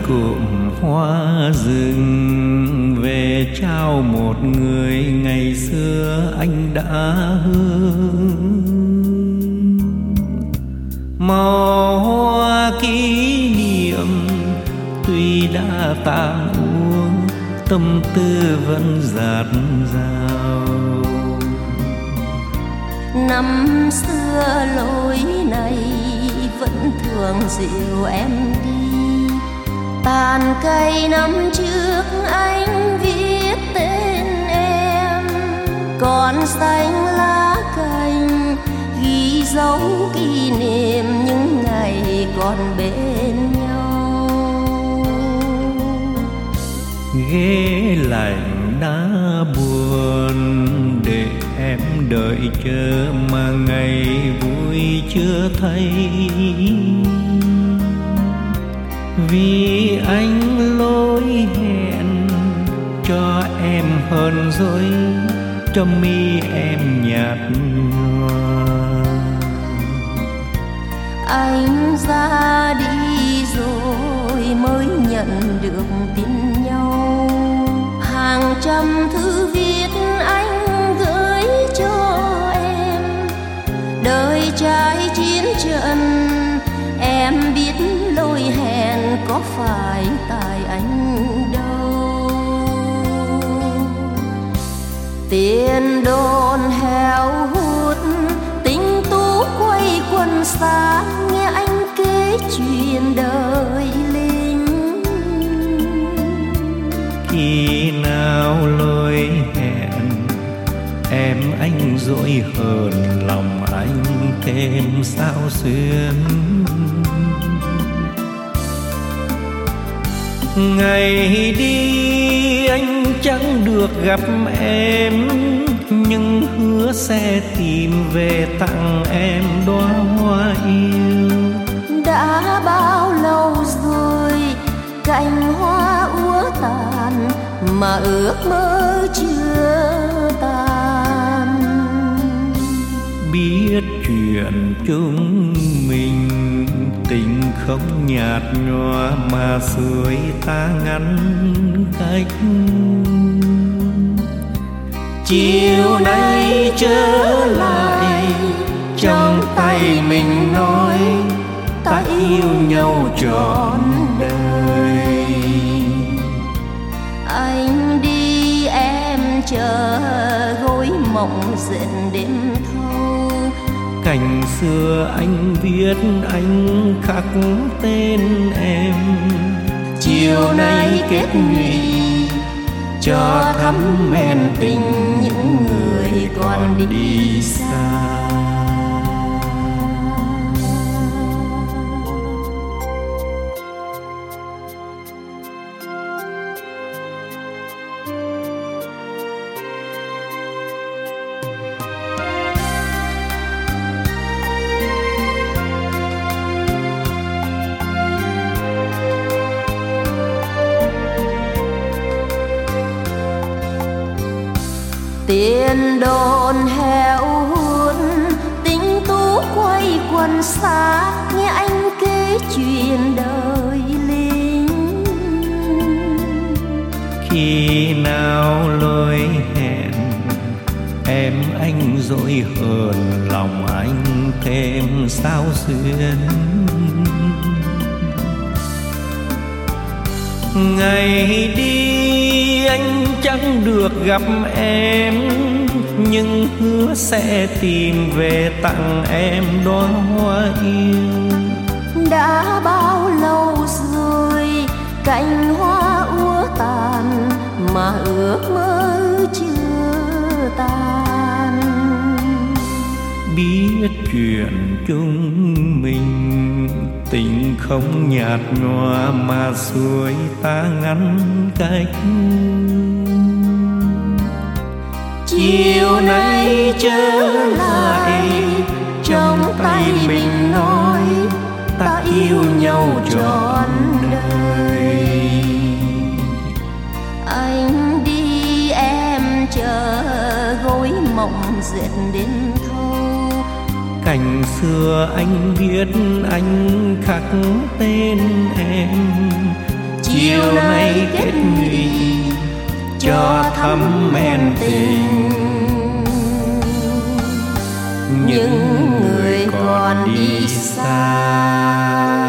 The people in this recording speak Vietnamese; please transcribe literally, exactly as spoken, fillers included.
cụm hoa rừng về trao một người ngày xưa anh đã hứa. Màu hoa kỷ niệm tuy đã tàn úa, tâm tư vẫn dạt dào. Năm xưa lối này vẫn thường dịu em đi, tàn cây năm trước anh viết tên em, còn xanh lá cành ghi dấu kỷ niệm những ngày còn bên nhau. Ghế lạnh đã buồn để em đợi chờ mà ngày vui chưa thấy. Vì anh lỗi hẹn cho em hơn rồi, trong mi em nhạt nhòa. Anh ra đi rồi mới nhận được tin nhau, hàng trăm thư viết anh gửi cho em. Đời trai chiến trận em biết lỗi hẹn có phải tại anh đâu. Tiền đồn heo hút tình tú quay quần xa, nghe anh kể chuyện đời lính. Khi nào lỗi hẹn em anh dỗi hơn lòng anh thêm sao xuyên. Ngày đi anh chẳng được gặp em, nhưng hứa sẽ tìm về tặng em đóa hoa yêu. Đã bao lâu rồi cành hoa úa tàn mà ước mơ chưa tan. Biết chuyện chúng mình tình không nhạt nhòa mà xuôi ta ngăn cách. Chiều nay trở lại trong tay mình nói ta yêu nhau trọn đời. Anh đi em chờ gối mộng dệt đêm thâu. Cảnh xưa anh viết anh khắc tên em. Chiều nay kết nhụy cho thắm men tình những người còn đi xa. Tiền đồn heo hút tình tú quay quần xa, nghe anh kể chuyện đời lính. Khi nào lỗi hẹn em anh dỗi hơn lòng anh thêm sao xuyên. Ngày đi anh chẳng được gặp em, nhưng hứa sẽ tìm về tặng em đóa hoa yêu. Đã bao lâu rồi cành hoa úa tàn mà ước mơ chưa tan. Biết chuyện chúng mình tình không nhạt nhòa mà xuôi ta ngăn cách. Chiều nay trở lại trong tay mình nói ta yêu nhau trọn đời. Anh đi em chờ gối mộng dệt đến thâu. Cảnh xưa anh viết anh khắc tên em. chiều nay kết nghị cho thắm men tình. Những người còn đi xa